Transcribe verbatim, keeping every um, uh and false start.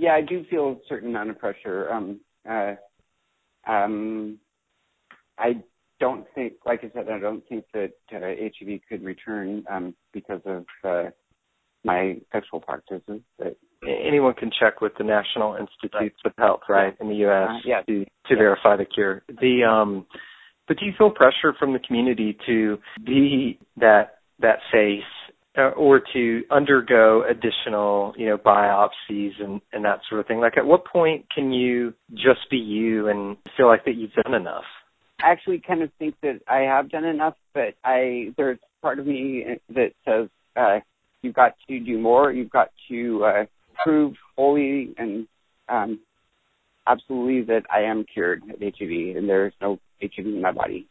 yeah, I do feel a certain amount of pressure. Um, uh, um, I don't think, like I said, I don't think that uh, H I V could return um, because of uh, my sexual practices. But anyone can check with the National Institutes right. of Health, right, yeah. in the U S uh, yeah. to, to yeah. verify the cure. The um, but do you feel pressure from the community to be that that face uh, or to undergo additional, you know, biopsies and, and that sort of thing? Like, at what point can you just be you and feel like that you've done enough? I actually kind of think that I have done enough, but I there's part of me that says uh, you've got to do more. You've got to uh, prove fully and um, absolutely that I am cured of H I V and there is no H I V in my body.